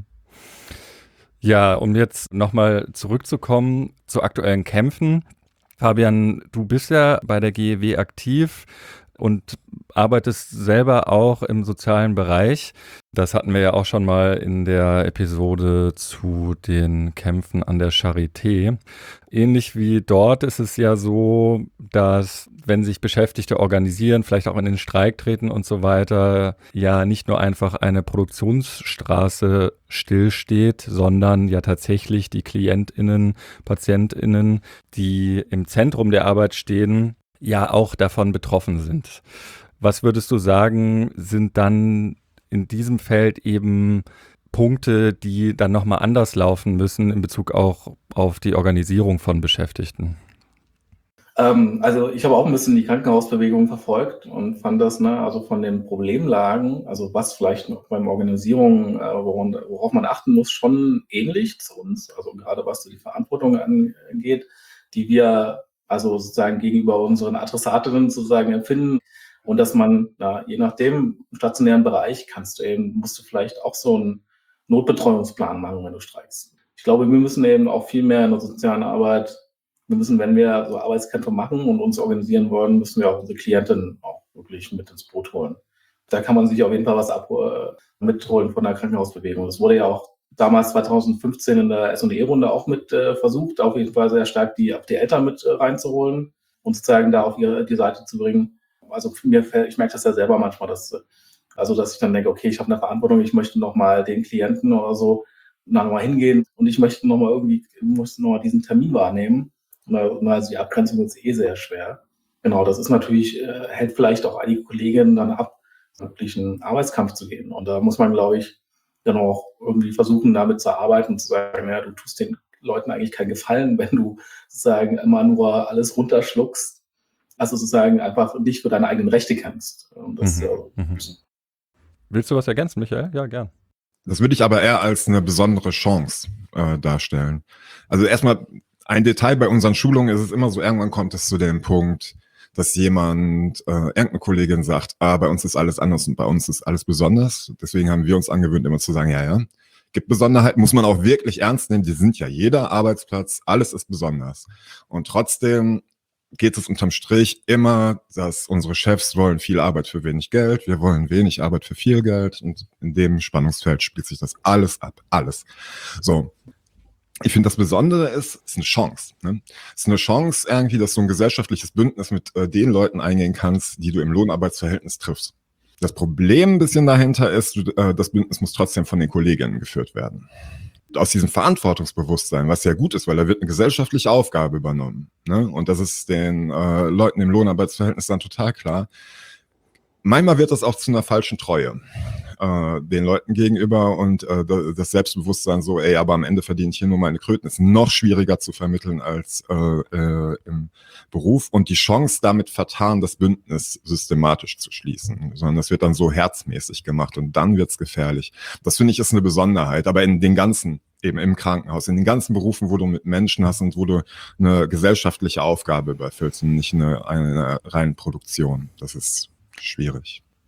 Ja, um jetzt nochmal zurückzukommen zu aktuellen Kämpfen. Fabian, du bist ja bei der G E W aktiv und arbeitest selber auch im sozialen Bereich. Das hatten wir ja auch schon mal in der Episode zu den Kämpfen an der Charité. Ähnlich wie dort ist es ja so, dass, wenn sich Beschäftigte organisieren, vielleicht auch in den Streik treten und so weiter, ja nicht nur einfach eine Produktionsstraße stillsteht, sondern ja tatsächlich die KlientInnen, PatientInnen, die im Zentrum der Arbeit stehen, ja auch davon betroffen sind. Was würdest du sagen, sind dann in diesem Feld eben Punkte, die dann nochmal anders laufen müssen in Bezug auch auf die Organisierung von Beschäftigten? Ähm, also ich habe auch ein bisschen die Krankenhausbewegung verfolgt und fand das, ne, also von den Problemlagen, also was vielleicht noch beim Organisierung, äh, worauf, worauf man achten muss, schon ähnlich zu uns. Also gerade was so die Verantwortung angeht, die wir also sozusagen gegenüber unseren Adressatinnen sozusagen empfinden. Und dass man, ja, je nachdem, im stationären Bereich kannst du eben, musst du vielleicht auch so einen Notbetreuungsplan machen, wenn du streikst. Ich glaube, wir müssen eben auch viel mehr in der sozialen Arbeit, wir müssen, wenn wir so Arbeitskämpfe machen und uns organisieren wollen, müssen wir auch unsere Klientinnen auch wirklich mit ins Boot holen. Da kann man sich auf jeden Fall was ab, äh, mitholen von der Krankenhausbewegung. Das wurde ja auch damals zwanzig fünfzehn in der S und E-Runde auch mit äh, versucht, auf jeden Fall sehr stark die, die Eltern mit äh, reinzuholen und sozusagen da auf ihre, die Seite zu bringen. Also mir fällt, ich merke das ja selber manchmal, dass, also dass ich dann denke, okay, ich habe eine Verantwortung, ich möchte nochmal den Klienten oder so nochmal hingehen und ich möchte nochmal irgendwie, muss nochmal diesen Termin wahrnehmen. Und also die Abgrenzung ist eh sehr schwer. Genau, das ist natürlich, äh, hält vielleicht auch einige Kolleginnen dann ab, wirklich einen Arbeitskampf zu gehen. Und da muss man, glaube ich, dann auch irgendwie versuchen, damit zu arbeiten und zu sagen, ja, du tust den Leuten eigentlich keinen Gefallen, wenn du sozusagen immer nur alles runterschluckst. Also sozusagen einfach nicht für deine eigenen Rechte kämpfst. Und das, Mhm. äh, Mhm. Willst du was ergänzen, Michael? Ja, gern. Das würde ich aber eher als eine besondere Chance äh, darstellen. Also erstmal ein Detail bei unseren Schulungen ist es immer so, irgendwann kommt es zu dem Punkt, dass jemand, äh, irgendeine Kollegin sagt, ah, bei uns ist alles anders und bei uns ist alles besonders. Deswegen haben wir uns angewöhnt, immer zu sagen, ja, ja, gibt Besonderheiten, muss man auch wirklich ernst nehmen. Die sind ja jeder Arbeitsplatz, alles ist besonders. Und trotzdem geht es unterm Strich immer, dass unsere Chefs wollen viel Arbeit für wenig Geld, wir wollen wenig Arbeit für viel Geld und in dem Spannungsfeld spielt sich das alles ab, alles. So. Ich finde, das Besondere ist, ist eine Chance. Ne? Es ist eine Chance irgendwie, dass du ein gesellschaftliches Bündnis mit äh, den Leuten eingehen kannst, die du im Lohnarbeitsverhältnis triffst. Das Problem ein bisschen dahinter ist, du, äh, das Bündnis muss trotzdem von den Kolleginnen geführt werden. Aus diesem Verantwortungsbewusstsein, was ja gut ist, weil da wird eine gesellschaftliche Aufgabe übernommen. Ne? Und das ist den äh, Leuten im Lohnarbeitsverhältnis dann total klar. Manchmal wird das auch zu einer falschen Treue äh, den Leuten gegenüber und äh, das Selbstbewusstsein so, ey, aber am Ende verdiene ich hier nur meine Kröten, ist noch schwieriger zu vermitteln als äh, äh, im Beruf und die Chance damit vertan, das Bündnis systematisch zu schließen, sondern das wird dann so herzmäßig gemacht und dann wird's gefährlich. Das finde ich ist eine Besonderheit, aber in den ganzen, eben im Krankenhaus, in den ganzen Berufen, wo du mit Menschen hast und wo du eine gesellschaftliche Aufgabe überfüllst und nicht eine, eine reine Produktion, das ist schwierig.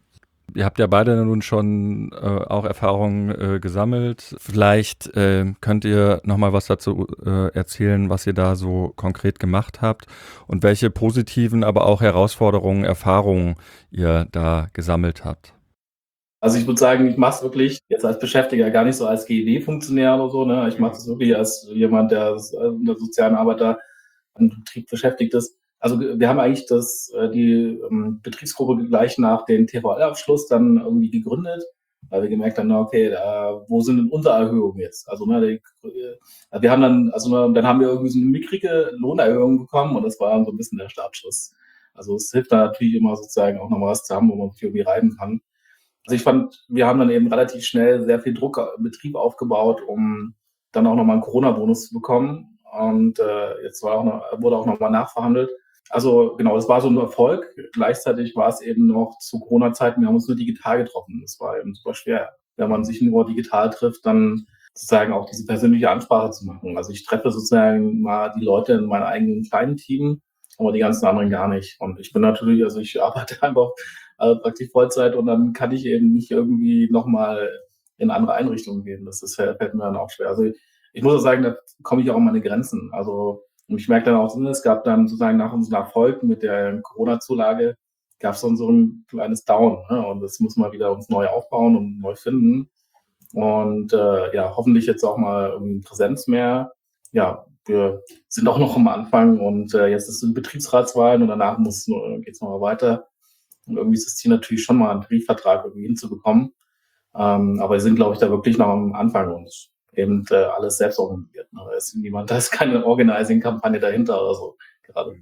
Ihr habt ja beide nun schon äh, auch Erfahrungen äh, gesammelt. Vielleicht äh, könnt ihr noch mal was dazu äh, erzählen, was ihr da so konkret gemacht habt und welche positiven, aber auch Herausforderungen, Erfahrungen ihr da gesammelt habt. Also ich würde sagen, ich mache es wirklich jetzt als Beschäftigter, gar nicht so als G E W-Funktionär oder so. Ne? Ich mache es wirklich als jemand, der äh, in der sozialen Arbeit da am Betrieb beschäftigt ist. Also wir haben eigentlich das, äh, die ähm, Betriebsgruppe gleich nach dem T V L-Abschluss dann irgendwie gegründet, weil wir gemerkt haben, na okay, da, wo sind denn unsere Erhöhungen jetzt? Also ne, die, äh, wir haben dann, also ne, dann haben wir irgendwie so eine mickrige Lohnerhöhung bekommen und das war dann so ein bisschen der Startschuss. Also es hilft da natürlich immer sozusagen auch noch mal was zu haben, wo man sich irgendwie reiben kann. Also ich fand, wir haben dann eben relativ schnell sehr viel Druck im Betrieb aufgebaut, um dann auch nochmal einen Corona-Bonus zu bekommen. Und äh, jetzt war auch noch, wurde auch nochmal nachverhandelt. Also genau, das war so ein Erfolg. Gleichzeitig war es eben noch zu Corona-Zeiten, wir haben uns nur digital getroffen. Das war eben super schwer. Wenn man sich nur digital trifft, dann sozusagen auch diese persönliche Ansprache zu machen. Also ich treffe sozusagen mal die Leute in meinem eigenen kleinen Team, aber die ganzen anderen gar nicht. Und ich bin natürlich, also ich arbeite einfach Also praktisch Vollzeit und dann kann ich eben nicht irgendwie nochmal in andere Einrichtungen gehen. Das ist, fällt mir dann auch schwer. Also ich, ich muss auch sagen, da komme ich auch an meine Grenzen. Also und ich merke dann auch, es gab dann sozusagen nach unserem Erfolg mit der Corona-Zulage, gab es dann so ein kleines Down. Ne? Und das muss man wieder uns neu aufbauen und neu finden. Und äh, ja, hoffentlich jetzt auch mal irgendwie Präsenz mehr. Ja, wir sind auch noch am Anfang und äh, jetzt ist es Betriebsratswahlen und danach geht es nochmal weiter. Und irgendwie ist das Ziel natürlich schon mal einen Tarifvertrag irgendwie hinzubekommen. Ähm, aber wir sind, glaube ich, da wirklich noch am Anfang und eben äh, alles selbst organisiert. Ne? Da ist niemand, da ist keine Organizing-Kampagne dahinter oder so gerade.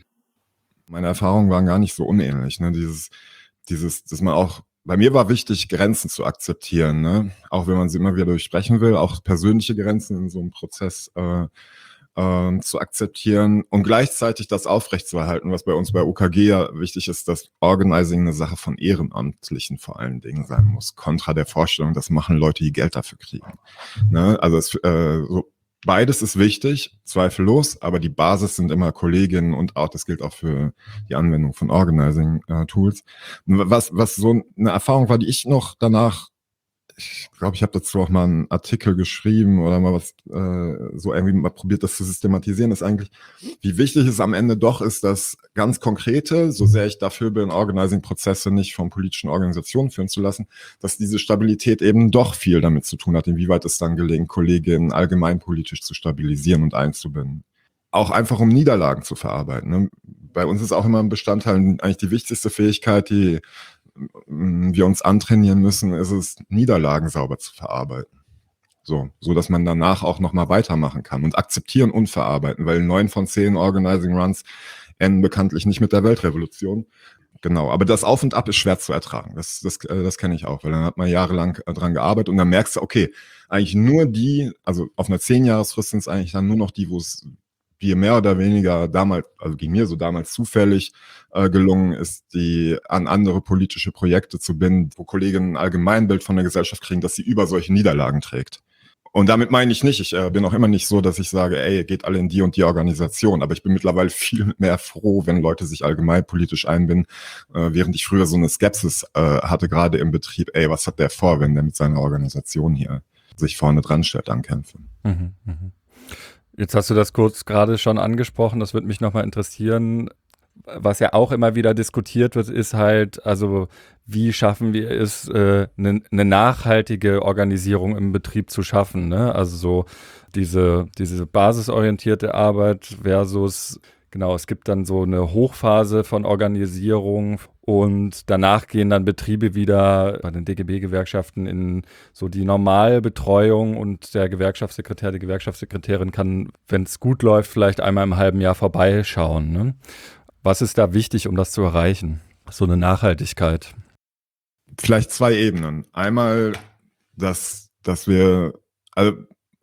Meine Erfahrungen waren gar nicht so unähnlich. Ne? Dieses, dieses, dass man auch, bei mir war wichtig, Grenzen zu akzeptieren. Ne? Auch wenn man sie immer wieder durchsprechen will, auch persönliche Grenzen in so einem Prozess äh, äh, zu akzeptieren und gleichzeitig das aufrechtzuerhalten, was bei uns bei U K G ja wichtig ist, dass Organizing eine Sache von Ehrenamtlichen vor allen Dingen sein muss, kontra der Vorstellung, das machen Leute, die Geld dafür kriegen. Ne? Also es, äh, so, beides ist wichtig, zweifellos, aber die Basis sind immer Kolleginnen und auch, das gilt auch für die Anwendung von Organizing-Tools. Was, was so eine Erfahrung war, die ich noch danach, ich glaube, ich habe dazu auch mal einen Artikel geschrieben oder mal was äh, so irgendwie mal probiert, das zu systematisieren, ist eigentlich, wie wichtig es am Ende doch ist, dass ganz konkrete, so sehr ich dafür bin, Organizing-Prozesse nicht von politischen Organisationen führen zu lassen, dass diese Stabilität eben doch viel damit zu tun hat, inwieweit es dann gelingt, Kolleginnen allgemeinpolitisch zu stabilisieren und einzubinden. Auch einfach, um Niederlagen zu verarbeiten. Ne? Bei uns ist auch immer ein Bestandteil, eigentlich die wichtigste Fähigkeit, die wir uns antrainieren müssen, ist es, Niederlagen sauber zu verarbeiten. So, so dass man danach auch nochmal weitermachen kann und akzeptieren und verarbeiten, weil neun von zehn Organizing Runs enden bekanntlich nicht mit der Weltrevolution. Genau, aber das Auf und Ab ist schwer zu ertragen. Das, das, das kenne ich auch, weil dann hat man jahrelang dran gearbeitet und dann merkst du, okay, eigentlich nur die, also auf einer zehn-Jahres-Frist sind es eigentlich dann nur noch die, wo es die mehr oder weniger damals, also ging mir so damals zufällig äh, gelungen ist, die an andere politische Projekte zu binden, wo Kolleginnen ein Allgemeinbild von der Gesellschaft kriegen, dass sie über solche Niederlagen trägt. Und damit meine ich nicht, ich äh, bin auch immer nicht so, dass ich sage, ey, geht alle in die und die Organisation, aber ich bin mittlerweile viel mehr froh, wenn Leute sich allgemeinpolitisch einbinden, äh, während ich früher so eine Skepsis äh, hatte, gerade im Betrieb, ey, was hat der vor, wenn der mit seiner Organisation hier sich vorne dran stellt an Kämpfen. Mhm, mh. Jetzt hast du das kurz gerade schon angesprochen, das würde mich nochmal interessieren. Was ja auch immer wieder diskutiert wird, ist halt, also wie schaffen wir es, eine äh, ne, ne nachhaltige Organisierung im Betrieb zu schaffen, ne? Also so diese, diese basisorientierte Arbeit versus, genau, es gibt dann so eine Hochphase von Organisierung und danach gehen dann Betriebe wieder bei den D G B-Gewerkschaften in so die Normalbetreuung und der Gewerkschaftssekretär, die Gewerkschaftssekretärin kann, wenn es gut läuft, vielleicht einmal im halben Jahr vorbeischauen, ne? Was ist da wichtig, um das zu erreichen? So eine Nachhaltigkeit. Vielleicht zwei Ebenen. Einmal, dass, dass wir, also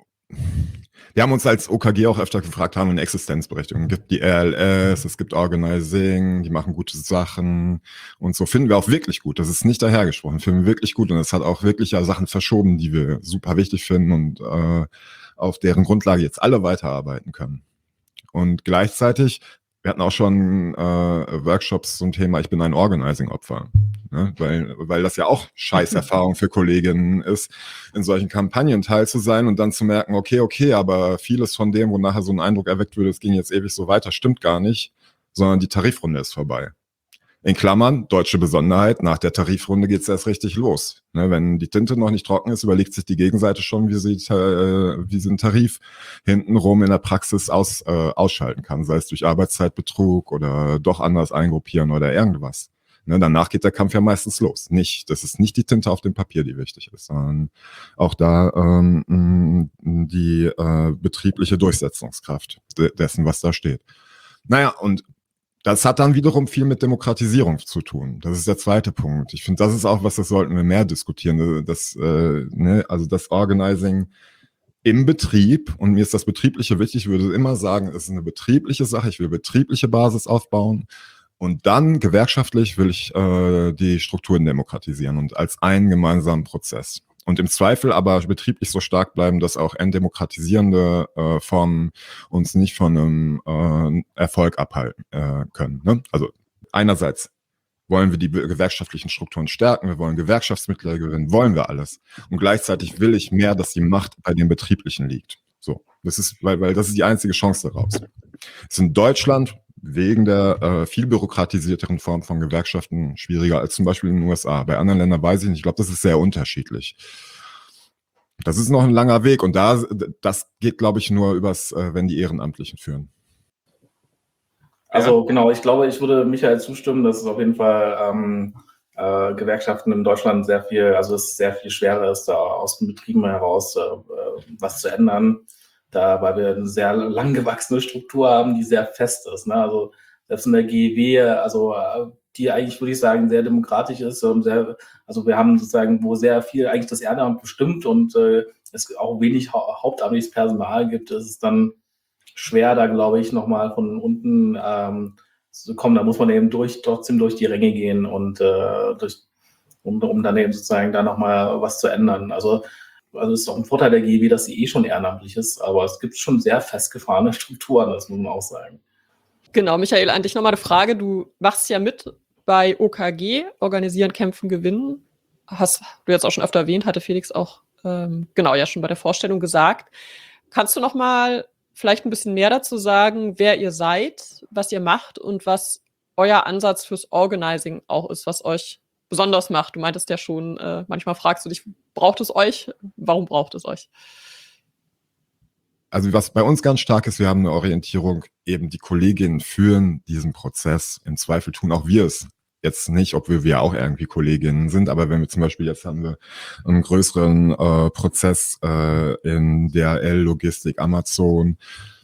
wir haben uns als O K G auch öfter gefragt, haben wir eine Existenzberechtigung? Es gibt die R L S, es gibt Organizing, die machen gute Sachen und so. Finden wir auch wirklich gut. Das ist nicht dahergesprochen. Finden wir wirklich gut und es hat auch wirklich ja Sachen verschoben, die wir super wichtig finden und äh, auf deren Grundlage jetzt alle weiterarbeiten können. Und gleichzeitig, Wir hatten auch schon äh, Workshops zum Thema Ich bin ein Organizing-Opfer. Ne? Weil, weil das ja auch Scheißerfahrung für Kolleginnen ist, in solchen Kampagnen teil zu sein und dann zu merken, okay, okay, aber vieles von dem, wo nachher so ein Eindruck erweckt würde, es ging jetzt ewig so weiter, stimmt gar nicht, sondern die Tarifrunde ist vorbei. In Klammern, deutsche Besonderheit, nach der Tarifrunde geht's erst richtig los. Ne, wenn die Tinte noch nicht trocken ist, überlegt sich die Gegenseite schon, wie sie, äh, wie sie einen Tarif hintenrum in der Praxis aus, äh, ausschalten kann, sei es durch Arbeitszeitbetrug oder doch anders eingruppieren oder irgendwas. Ne, danach geht der Kampf ja meistens los. Nicht, das ist nicht die Tinte auf dem Papier, die wichtig ist, sondern auch da ähm, die äh, betriebliche Durchsetzungskraft de- dessen, was da steht. Naja, und das hat dann wiederum viel mit Demokratisierung zu tun. Das ist der zweite Punkt. Ich finde, das ist auch was, das sollten wir mehr diskutieren. Das, äh, ne, also das Organizing im Betrieb, und mir ist das Betriebliche wichtig, ich würde immer sagen, es ist eine betriebliche Sache, ich will betriebliche Basis aufbauen und dann gewerkschaftlich will ich äh, die Strukturen demokratisieren und als einen gemeinsamen Prozess. Und im Zweifel aber betrieblich so stark bleiben, dass auch entdemokratisierende äh, Formen uns nicht von einem äh, Erfolg abhalten äh, können. Ne? Also einerseits wollen wir die gewerkschaftlichen Strukturen stärken, wir wollen Gewerkschaftsmitglieder gewinnen, wollen wir alles. Und gleichzeitig will ich mehr, dass die Macht bei den Betrieblichen liegt. So, das ist, weil, weil das ist die einzige Chance daraus. Es ist in Deutschland wegen der äh, viel bürokratisierteren Form von Gewerkschaften schwieriger als zum Beispiel in den U S A. Bei anderen Ländern weiß ich nicht. Ich glaube, das ist sehr unterschiedlich. Das ist noch ein langer Weg und da, das geht, glaube ich, nur übers, äh, wenn die Ehrenamtlichen führen. Also genau, ich glaube, ich würde Michael zustimmen, dass es auf jeden Fall ähm, äh, Gewerkschaften in Deutschland sehr viel, also es sehr viel schwerer ist, da aus den Betrieben heraus äh, was zu ändern, da weil wir eine sehr lang gewachsene Struktur haben, die sehr fest ist. Ne? Also selbst in der G E W, also die eigentlich, würde ich sagen, sehr demokratisch ist. Sehr, also wir haben sozusagen, wo sehr viel eigentlich das Ehrenamt bestimmt und äh, es auch wenig hau- hauptamtliches Personal gibt, ist es dann schwer, da glaube ich, nochmal von unten ähm, zu kommen. Da muss man eben durch, trotzdem durch die Ränge gehen und äh, durch, um, um dann eben sozusagen da nochmal was zu ändern. Also, also es ist auch ein Vorteil der G E W, dass sie eh schon ehrenamtlich ist, aber es gibt schon sehr festgefahrene Strukturen, das muss man auch sagen. Genau, Michael, an dich nochmal eine Frage. Du machst ja mit bei O K G, Organisieren, Kämpfen, Gewinnen. Hast du jetzt auch schon öfter erwähnt, hatte Felix auch ähm, genau ja schon bei der Vorstellung gesagt. Kannst du nochmal vielleicht ein bisschen mehr dazu sagen, wer ihr seid, was ihr macht und was euer Ansatz fürs Organizing auch ist, was euch besonders macht? Du meintest ja schon, äh, manchmal fragst du dich, braucht es euch? Warum braucht es euch? Also was bei uns ganz stark ist, wir haben eine Orientierung, eben die Kolleginnen führen diesen Prozess. Im Zweifel tun auch wir es jetzt nicht, obwohl wir auch irgendwie Kolleginnen sind, aber wenn wir zum Beispiel jetzt haben wir einen größeren äh, Prozess äh, in D H L, Logistik, Amazon,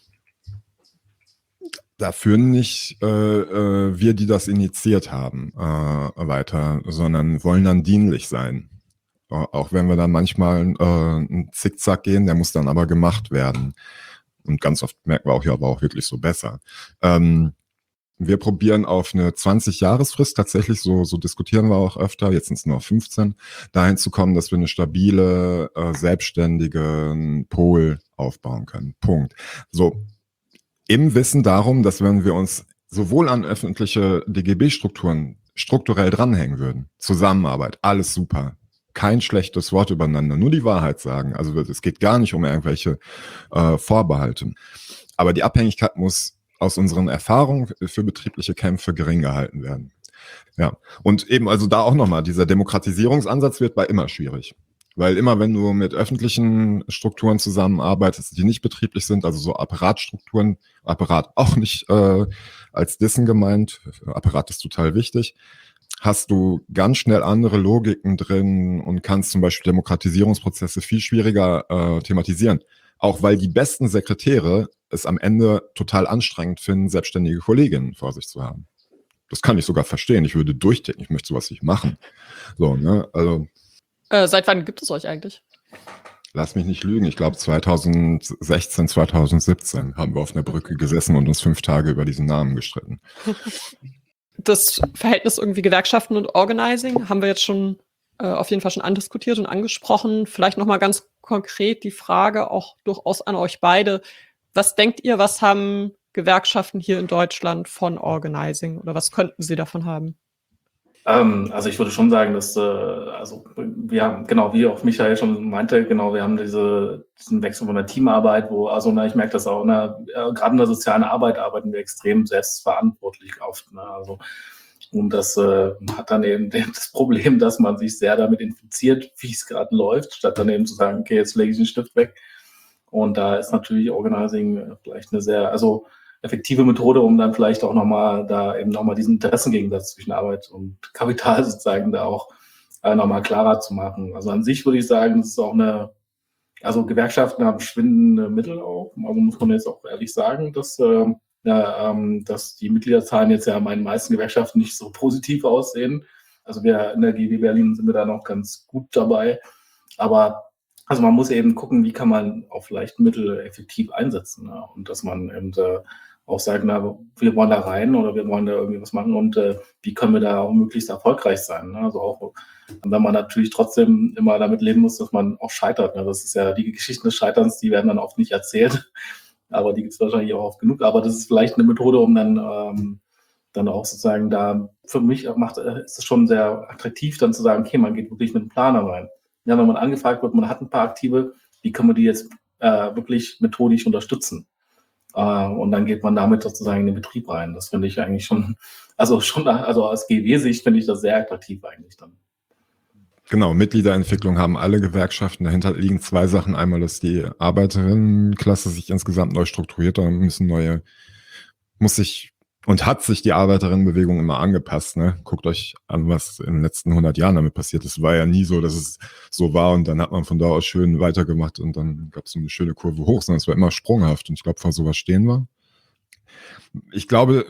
da führen nicht äh, äh, wir, die das initiiert haben, äh, weiter, sondern wollen dann dienlich sein. Auch wenn wir dann manchmal äh, einen Zickzack gehen, der muss dann aber gemacht werden. Und ganz oft merken wir auch, ja, war auch wirklich so besser. Ähm, wir probieren auf eine zwanzig-Jahresfrist tatsächlich, so, so diskutieren wir auch öfter, jetzt sind es nur fünfzehn, dahin zu kommen, dass wir eine stabile, äh, selbstständige Pol aufbauen können. Punkt. So, im Wissen darum, dass wenn wir uns sowohl an öffentliche D G B-Strukturen strukturell dranhängen würden, Zusammenarbeit, alles super, kein schlechtes Wort übereinander, nur die Wahrheit sagen. Also es geht gar nicht um irgendwelche äh, Vorbehalte. Aber die Abhängigkeit muss aus unseren Erfahrungen für betriebliche Kämpfe gering gehalten werden. Ja, und eben also da auch nochmal, dieser Demokratisierungsansatz wird bei immer schwierig. Weil immer, wenn du mit öffentlichen Strukturen zusammenarbeitest, die nicht betrieblich sind, also so Apparatstrukturen, Apparat auch nicht äh, als Dissen gemeint, Apparat ist total wichtig, hast du ganz schnell andere Logiken drin und kannst zum Beispiel Demokratisierungsprozesse viel schwieriger äh, thematisieren. Auch weil die besten Sekretäre es am Ende total anstrengend finden, selbstständige Kolleginnen vor sich zu haben. Das kann ich sogar verstehen. Ich würde durchdenken, ich möchte sowas nicht machen. So, ne, also. Äh, seit wann gibt es euch eigentlich? Lass mich nicht lügen. Ich glaube zweitausendsechzehn, zweitausendsiebzehn haben wir auf einer Brücke gesessen und uns fünf Tage über diesen Namen gestritten. Das Verhältnis irgendwie Gewerkschaften und Organizing haben wir jetzt schon äh, auf jeden Fall schon andiskutiert und angesprochen. Vielleicht nochmal ganz konkret die Frage auch durchaus an euch beide. Was denkt ihr, was haben Gewerkschaften hier in Deutschland von Organizing oder was könnten sie davon haben? Ähm, also ich würde schon sagen, dass, äh, also wir haben, genau, wie auch Michael schon meinte, genau, wir haben diese, diesen Wechsel von der Teamarbeit, wo, also na, ich merke das auch, ne, äh, gerade in der sozialen Arbeit arbeiten wir extrem selbstverantwortlich oft. Ne, also und das äh, hat dann eben das Problem, dass man sich sehr damit infiziert, wie es gerade läuft, statt dann eben zu sagen, okay, jetzt lege ich den Stift weg. Und da ist natürlich Organizing vielleicht eine sehr, also effektive Methode, um dann vielleicht auch nochmal da eben nochmal diesen Interessengegensatz zwischen Arbeit und Kapital sozusagen da auch äh, nochmal klarer zu machen. Also an sich würde ich sagen, das ist auch eine, also Gewerkschaften haben schwindende Mittel auch. Also muss man jetzt auch ehrlich sagen, dass, äh, ja, ähm, dass die Mitgliederzahlen jetzt ja in meinen meisten Gewerkschaften nicht so positiv aussehen. Also wir in der G W Berlin sind wir da noch ganz gut dabei. Aber also man muss eben gucken, wie kann man auch vielleicht Mittel effektiv einsetzen. Ne? Und dass man eben äh, auch sagt, na, wir wollen da rein oder wir wollen da irgendwie was machen und äh, wie können wir da auch möglichst erfolgreich sein. Ne? Also auch, wenn man natürlich trotzdem immer damit leben muss, dass man auch scheitert. Ne? Das ist ja die Geschichten des Scheiterns, die werden dann oft nicht erzählt, aber die gibt es wahrscheinlich auch oft genug. Aber das ist vielleicht eine Methode, um dann, ähm, dann auch sozusagen da, für mich macht, äh, ist es schon sehr attraktiv, dann zu sagen, okay, man geht wirklich mit einem Planer rein. Ja, wenn man angefragt wird, man hat ein paar Aktive, wie können wir die jetzt äh, wirklich methodisch unterstützen? Äh, und dann geht man damit sozusagen in den Betrieb rein. Das finde ich eigentlich schon, also schon, also aus G W-Sicht finde ich das sehr attraktiv eigentlich dann. Genau, Mitgliederentwicklung haben alle Gewerkschaften. Dahinter liegen zwei Sachen. Einmal, dass die Arbeiterinnenklasse sich insgesamt neu strukturiert, da müssen neue, muss sich und hat sich die Arbeiterinnenbewegung immer angepasst. Ne? Guckt euch an, was in den letzten hundert Jahren damit passiert ist. Es war ja nie so, dass es so war und dann hat man von da aus schön weitergemacht und dann gab es so eine schöne Kurve hoch, sondern es war immer sprunghaft und ich glaube, vor sowas stehen wir. Ich glaube,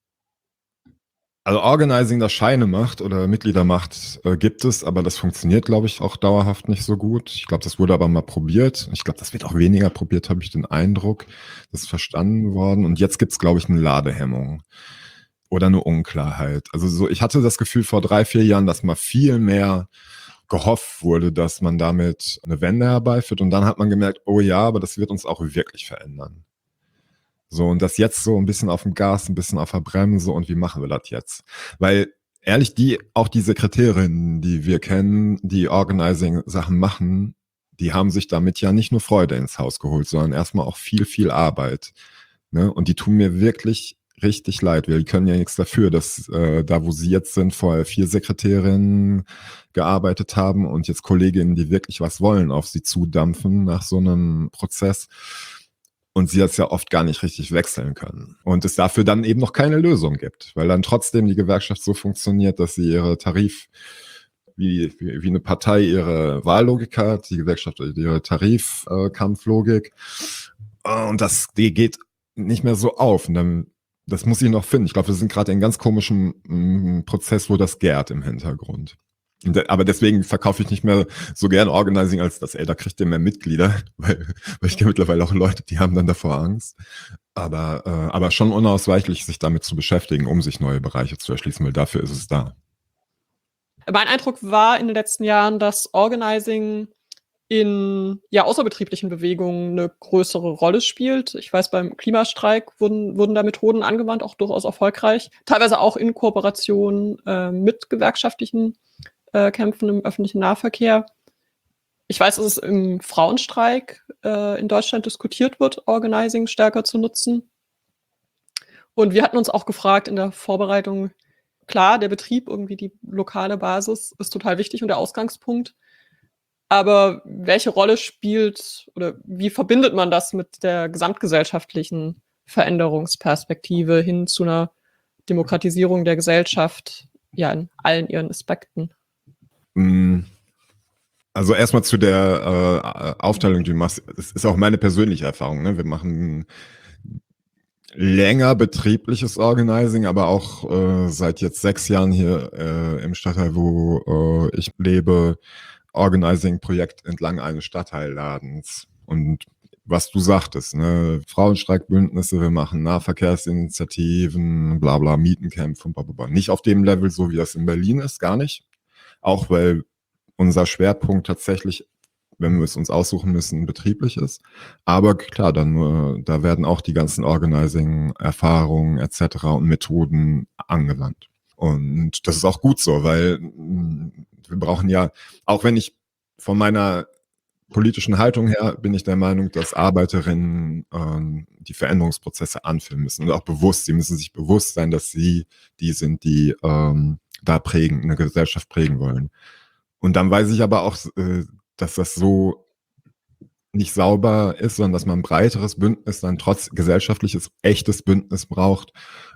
also Organizing, das Scheine macht oder Mitglieder macht, äh, gibt es, aber das funktioniert, glaube ich, auch dauerhaft nicht so gut. Ich glaube, das wurde aber mal probiert. Ich glaube, das wird auch weniger probiert, habe ich den Eindruck. Das ist verstanden worden. Und jetzt gibt es, glaube ich, eine Ladehemmung oder eine Unklarheit. Also so, ich hatte das Gefühl vor drei, vier Jahren, dass mal viel mehr gehofft wurde, dass man damit eine Wende herbeiführt. Und dann hat man gemerkt, oh ja, aber das wird uns auch wirklich verändern. So, und das jetzt so ein bisschen auf dem Gas, ein bisschen auf der Bremse und wie machen wir das jetzt? Weil, ehrlich, die, auch die Sekretärinnen, die wir kennen, die Organizing-Sachen machen, die haben sich damit ja nicht nur Freude ins Haus geholt, sondern erstmal auch viel, viel Arbeit. Ne? Und die tun mir wirklich richtig leid. Wir können ja nichts dafür, dass äh, da, wo sie jetzt sind, vorher vier Sekretärinnen gearbeitet haben und jetzt Kolleginnen, die wirklich was wollen, auf sie zudampfen nach so einem Prozess. Und sie das ja oft gar nicht richtig wechseln können. Und es dafür dann eben noch keine Lösung gibt, weil dann trotzdem die Gewerkschaft so funktioniert, dass sie ihre Tarif, wie, wie, wie eine Partei ihre Wahllogik hat, die Gewerkschaft ihre Tarifkampflogik. Äh, und das, die geht nicht mehr so auf. Und dann, das muss ich noch finden. Ich glaube, wir sind gerade in einem ganz komischen m, Prozess, wo das gärt im Hintergrund. Aber deswegen verkaufe ich nicht mehr so gern Organizing, als das, ey, da kriegt ihr mehr Mitglieder, weil, weil ich kenne mittlerweile auch Leute, die haben dann davor Angst. Aber, äh, aber schon unausweichlich, sich damit zu beschäftigen, um sich neue Bereiche zu erschließen, weil dafür ist es da. Mein Eindruck war in den letzten Jahren, dass Organizing in ja, außerbetrieblichen Bewegungen eine größere Rolle spielt. Ich weiß, beim Klimastreik wurden, wurden da Methoden angewandt, auch durchaus erfolgreich. Teilweise auch in Kooperation äh, mit gewerkschaftlichen äh, Kämpfen im öffentlichen Nahverkehr. Ich weiß, dass es im Frauenstreik äh, in Deutschland diskutiert wird, Organizing stärker zu nutzen. Und wir hatten uns auch gefragt in der Vorbereitung, klar, der Betrieb, irgendwie die lokale Basis ist total wichtig und der Ausgangspunkt. Aber welche Rolle spielt oder wie verbindet man das mit der gesamtgesellschaftlichen Veränderungsperspektive hin zu einer Demokratisierung der Gesellschaft, ja, in allen ihren Aspekten? Also erstmal zu der äh, Aufteilung, die du machst. Das ist auch meine persönliche Erfahrung. Ne? Wir machen länger betriebliches Organizing, aber auch äh, seit jetzt sechs Jahren hier äh, im Stadtteil, wo äh, ich lebe, Organizing-Projekt entlang eines Stadtteilladens. Und was du sagtest, ne, Frauenstreikbündnisse, wir machen Nahverkehrsinitiativen, bla bla, Mietenkämpfe und bla bla bla. Nicht auf dem Level, so wie das in Berlin ist, gar nicht. Auch weil unser Schwerpunkt tatsächlich wenn wir es uns aussuchen müssen, betriebliches. Aber klar, dann äh, da werden auch die ganzen Organizing-Erfahrungen et cetera und Methoden angewandt. Und das ist auch gut so, weil mh, wir brauchen ja, auch wenn ich von meiner politischen Haltung her bin ich der Meinung, dass Arbeiterinnen ähm, die Veränderungsprozesse anführen müssen und auch bewusst. Sie müssen sich bewusst sein, dass sie die sind, die ähm, da prägen, eine Gesellschaft prägen wollen. Und dann weiß ich aber auch, äh, dass das so nicht sauber ist, sondern dass man ein breiteres Bündnis, dann trotz gesellschaftliches, echtes Bündnis braucht,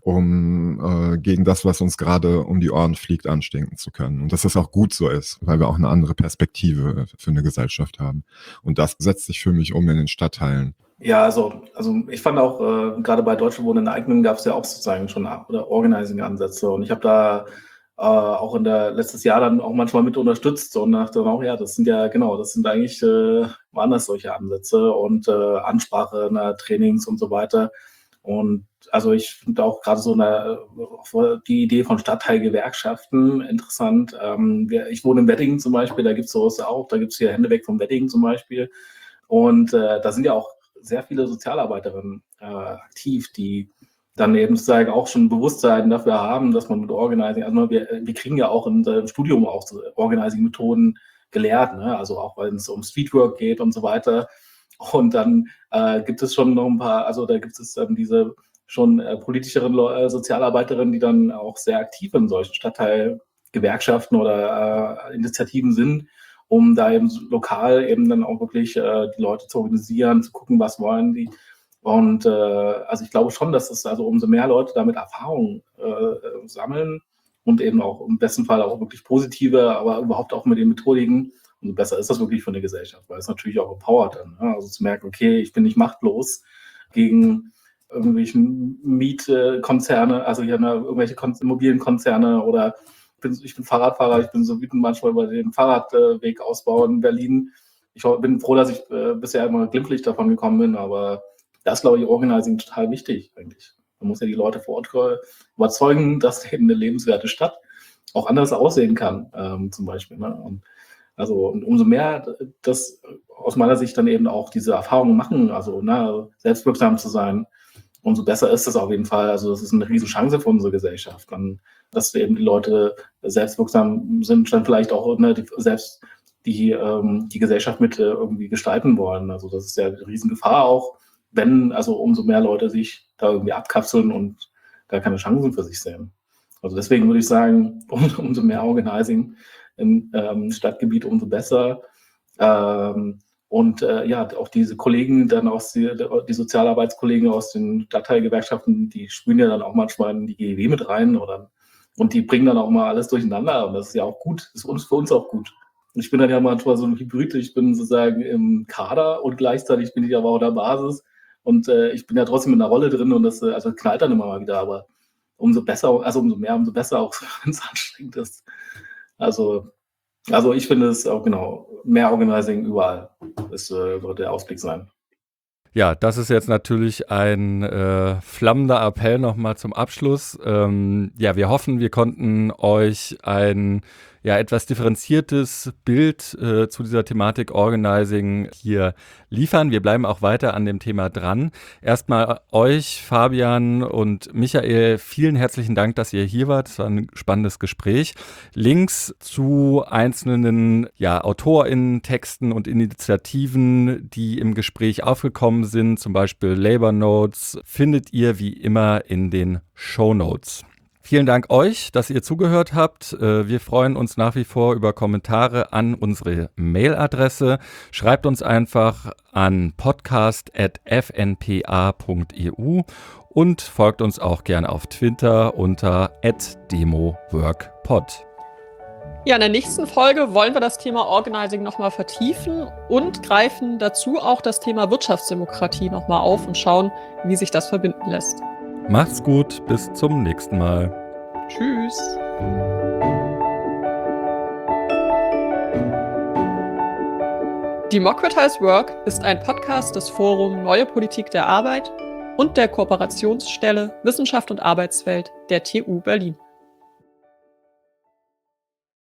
um äh, gegen das, was uns gerade um die Ohren fliegt, anstinken zu können. Und dass das auch gut so ist, weil wir auch eine andere Perspektive für eine Gesellschaft haben. Und das setzt sich für mich um in den Stadtteilen. Ja, also, also ich fand auch, äh, gerade bei Deutsche Wohnen in Eignung gab es ja auch sozusagen schon oder Organizing-Ansätze. Und ich habe da äh, auch in der letztes Jahr dann auch manchmal mit unterstützt und dachte dann auch, ja, das sind ja, genau, das sind eigentlich, äh, waren das solche Ansätze und äh, Ansprache, na, Trainings und so weiter. Und also ich finde auch gerade so eine, die Idee von Stadtteilgewerkschaften interessant. Ähm, wir, ich wohne in Weddingen zum Beispiel, da gibt es sowas auch, da gibt es hier Hände weg vom Weddingen zum Beispiel. Und äh, da sind ja auch sehr viele Sozialarbeiterinnen äh, aktiv, die dann eben sozusagen auch schon Bewusstsein dafür haben, dass man mit Organizing, also wir, wir kriegen ja auch in unserem Studium auch so Organizing-Methoden gelehrt, ne? Also auch wenn es um Streetwork geht und so weiter. Und dann äh, gibt es schon noch ein paar, also da gibt es dann diese schon äh, politischeren äh, Sozialarbeiterinnen, die dann auch sehr aktiv in solchen Stadtteilgewerkschaften oder äh, Initiativen sind, um da eben lokal eben dann auch wirklich äh, die Leute zu organisieren, zu gucken, was wollen die. Und äh, also ich glaube schon, dass es also umso mehr Leute damit Erfahrung äh, sammeln und eben auch im besten Fall auch wirklich positive, aber überhaupt auch mit den Methodiken, umso besser ist das wirklich für eine Gesellschaft, weil es natürlich auch empowert dann. Ne? Also zu merken, okay, ich bin nicht machtlos gegen irgendwelche Mietkonzerne, also hier ne, irgendwelche Kon- Immobilienkonzerne oder ich bin, ich bin Fahrradfahrer, ich bin so wütend manchmal über den Fahrradwegausbau in Berlin. Ich bin froh, dass ich äh, bisher immer glimpflich davon gekommen bin, aber das ist, glaube ich, Organizing total wichtig eigentlich. Man muss ja die Leute vor Ort überzeugen, dass eben eine lebenswerte Stadt auch anders aussehen kann, ähm, zum Beispiel. Ne? Und also und umso mehr das aus meiner Sicht dann eben auch diese Erfahrungen machen, also ne, selbstwirksam zu sein, umso besser ist es auf jeden Fall. Also das ist eine riesen Chance für unsere Gesellschaft, dann, dass eben die Leute selbstwirksam sind, dann vielleicht auch ne, die, selbst die, ähm, die Gesellschaft mit äh, irgendwie gestalten wollen. Also das ist ja eine riesen Gefahr auch, wenn, also umso mehr Leute sich da irgendwie abkapseln und gar keine Chancen für sich sehen. Also deswegen würde ich sagen, um, umso mehr Organizing im ähm, Stadtgebiet, umso besser. Ähm, und äh, ja, auch diese Kollegen, dann aus die, die Sozialarbeitskollegen aus den Stadtteilgewerkschaften, die spülen ja dann auch manchmal in die G E W mit rein oder und die bringen dann auch mal alles durcheinander. Und das ist ja auch gut, das ist uns, für uns auch gut. Und ich bin dann ja manchmal so ein Hybrid, ich bin sozusagen im Kader und gleichzeitig bin ich aber auch in der Basis. Und äh, ich bin ja trotzdem in der Rolle drin und das also knallt dann immer mal wieder, aber umso besser, also umso mehr, umso besser, auch wenn es anstrengend ist. Also, also ich finde es auch genau, mehr Organizing überall. Das äh, wird der Ausblick sein. Ja, das ist jetzt natürlich ein äh, flammender Appell nochmal zum Abschluss. Ähm, ja, wir hoffen, wir konnten euch ein ja, etwas differenziertes Bild äh, zu dieser Thematik Organizing hier liefern. Wir bleiben auch weiter an dem Thema dran. Erstmal euch, Fabian und Michael, vielen herzlichen Dank, dass ihr hier wart. Es war ein spannendes Gespräch. Links zu einzelnen ja, AutorInnen, Texten und Initiativen, die im Gespräch aufgekommen sind, zum Beispiel Labor Notes, findet ihr wie immer in den Shownotes. Vielen Dank euch, dass ihr zugehört habt. Wir freuen uns nach wie vor über Kommentare an unsere Mailadresse. Schreibt uns einfach an podcast at f n p a punkt e u und folgt uns auch gerne auf Twitter unter at demoworkpod. Ja, in der nächsten Folge wollen wir das Thema Organizing nochmal vertiefen und greifen dazu auch das Thema Wirtschaftsdemokratie nochmal auf und schauen, wie sich das verbinden lässt. Macht's gut, bis zum nächsten Mal. Tschüss. Democratize Work ist ein Podcast des Forum Neue Politik der Arbeit und der Kooperationsstelle Wissenschaft und Arbeitswelt der T U Berlin.